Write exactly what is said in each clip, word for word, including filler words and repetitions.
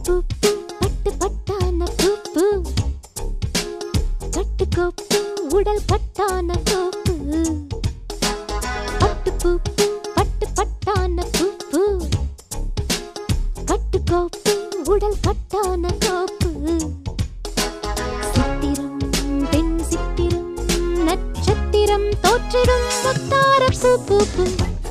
பூ பூ பட்டு பட்டான பூ பூ கட்டுக்கோப்பு உடல் கட்டான கோப்பு பட்டு பூ பூ பட்டு பட்டான பூ பூ கட்டுக்கோப்பு உடல் கட்டான கோப்பு சித்திரம் பெண் சித்திரம் நட்சத்திரம் தோற்றிடும் முத்தார பூ பூ பூ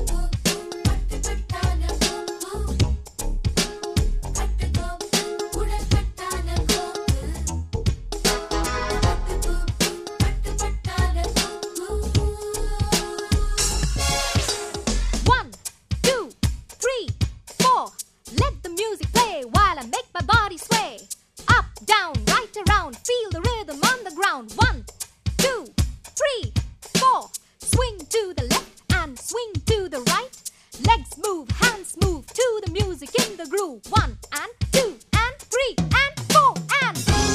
One, two, three, four. Swing to the left and swing to the right. Legs move, hands move to the music in the groove. One and two and three and four and.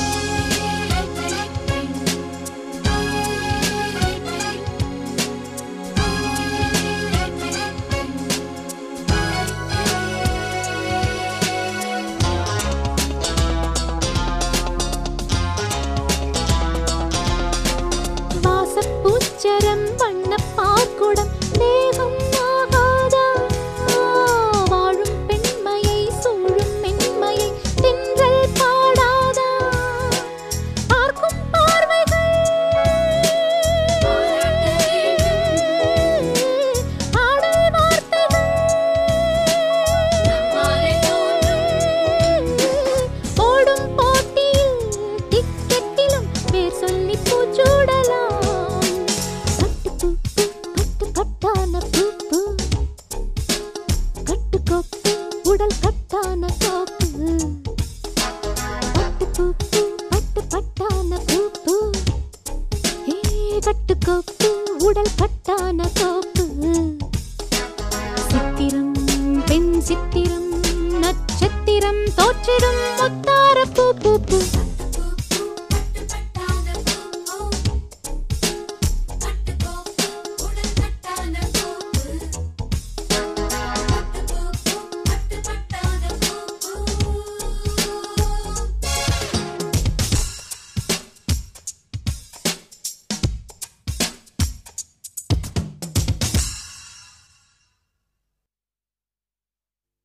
வாசப்பூச்சரம் வண்ண பாக்குடம் தேகம் ஆகாதா வாழும் பெண்மையை சூழும் மென்மையை தின்றல் பாடாதா பார்க்கும் பார்வைகள் ஆடல் வார்த்தைகள் ஓடும் போட்டியில் டிக்கெட்டிலும் பேர் சொல்லி பூச்சூடலாம் உடல் கட்டான கோப்பு பட்டு பூ பூ பட்டு பட்டான பூ பூ ஏ கட்டுக்கோப்பு உடல் கட்டான கோப்பு சித்திரம் பெண் சித்திரம் நட்சத்திரம் தோற்றிடும்